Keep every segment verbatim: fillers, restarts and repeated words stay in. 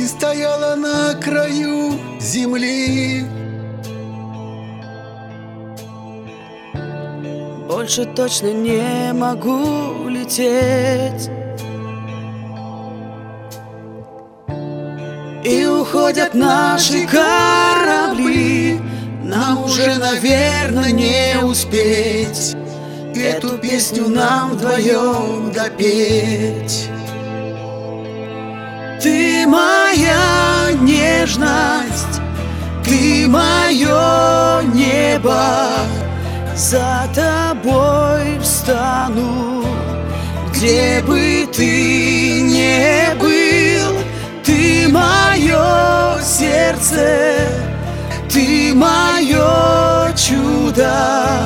стояла на краю земли. Больше точно не могу лететь. И уходят наши корабли, нам уже, наверное, не успеть эту песню нам вдвоем допеть. Ты моя нежность, ты мое небо, за тобой встану, где бы ты ни был. Ты мое сердце, ты мое чудо,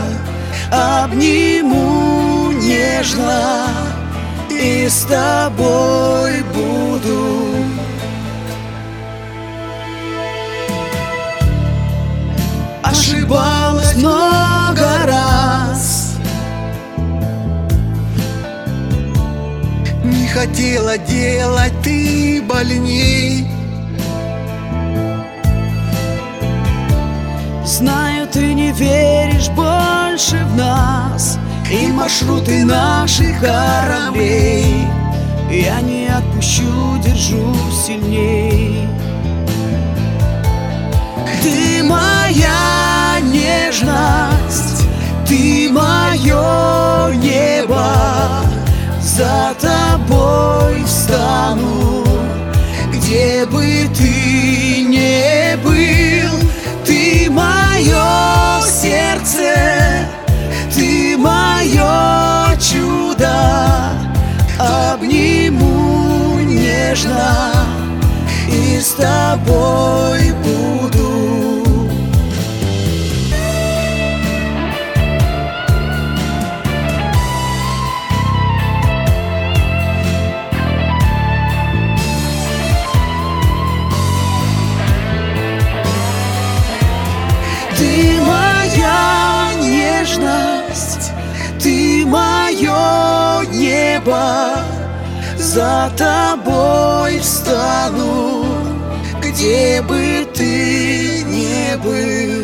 обниму нежно и с тобой буду. Ошибалась много раз, не хотела делать ты больней. Знаю, ты не веришь больше в нас и маршруты наших кораблей. Я не отпущу, держу сильней. Ты моя нежность, ты мое небо, за тобой встану, где бы ты ни был. Ты мое сердце, ты мое чудо, обниму нежно и с тобой буду. Ты моя нежность, ты мое небо, за тобой встану, где бы ты ни был.